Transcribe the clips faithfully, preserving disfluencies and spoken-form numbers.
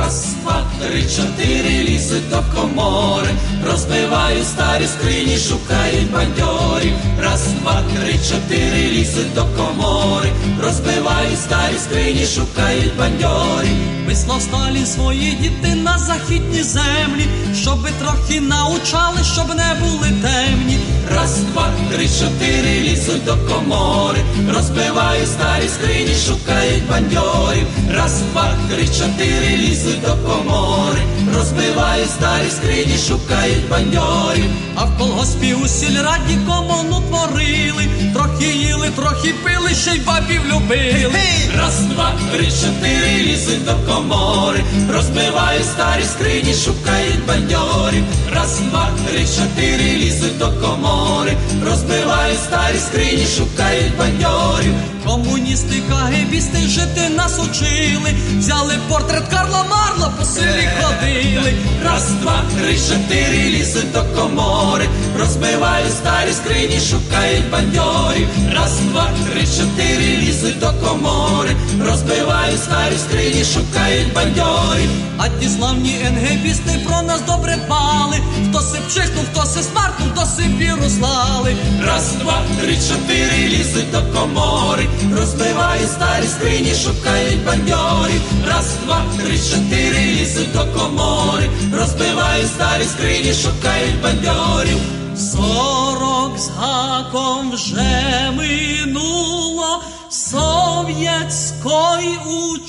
Раз, два, три, чотири, лізуть до комори, розбивають старі скрині, шукають бандьорів. Раз, два, три, чотири, лізуть до комори, розбивають старі скрині, шукають бандьорів. Вислав Сталін свої діти на західні землі, щоби трохи научали, щоб не були темні. Раз, два, три, чотири, лізуть до комори, розбивають старі скрині, шукають бандьорів. Раз, два, три, чотири, лізуть до комори, розбивають старі скрині, шукають бандьорів. А в колгоспі у сільраді комуну творили, трохи їли, трохи пили, ще й бабів любили. Раз, два, три, чотири, лізуть до комори, розбивають старі скрині, шукають бандьорів. Раз, два, три, чотири, лізуть до комори, розбивають старі скрині, шукають бандьорів. Комуністи, кагебісти жити нас учили, взяли портрет Карла Марла, по селі ходили. Раз, два, три, чотири, лізуть до комори, розбивають старі скрині, шукають бандьорів. Раз, два, три, чотири, лізуть до комори, розбивають старі скрині, шукають бандьорів. А ті славні енгебісти про нас добре дбали, хто си пчихнув, хто си смаркнув, хто си віру слали. Раз, два, три, чотири, лізуть до комори, розбивають старі скрині, шукають бандьорів. Раз, два, три, чотири, лізуть до комори, розбивають старі скрині, шукають бандьорів. Сорок з гаком вже минуло совєтської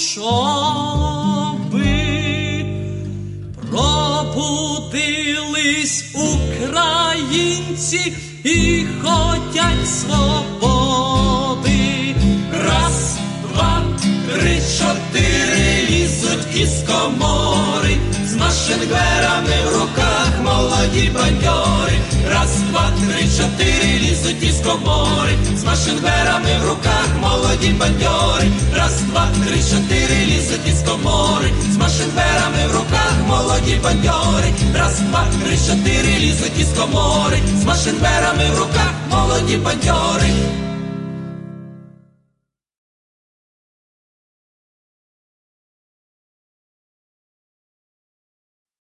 учоби, пробудились українці і хотять свободи. Раз, два, три, чотири, лізуть із комори, з машингверами в руках молоді бандьори. Раз, два, три, чотири, лізуть із комори, з машингверами в руках молоді бандьори. Раз, два, три, чотири, лізуть із комори, з машингверами в руках молоді бандьори. Раз, два, три, чотири, лізуть із комори, з машингверами в руках молоді бандьори.